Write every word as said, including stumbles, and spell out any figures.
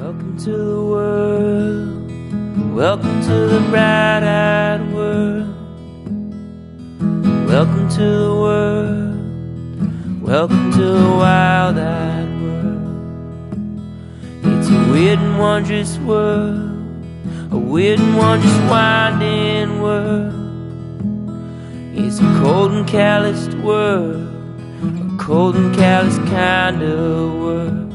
Welcome to the world, welcome to the bright-eyed world. Welcome to the world, welcome to the wild-eyed world. It's a weird and wondrous world, a weird and wondrous winding world. It's a cold and calloused world, a cold and callous kind of world.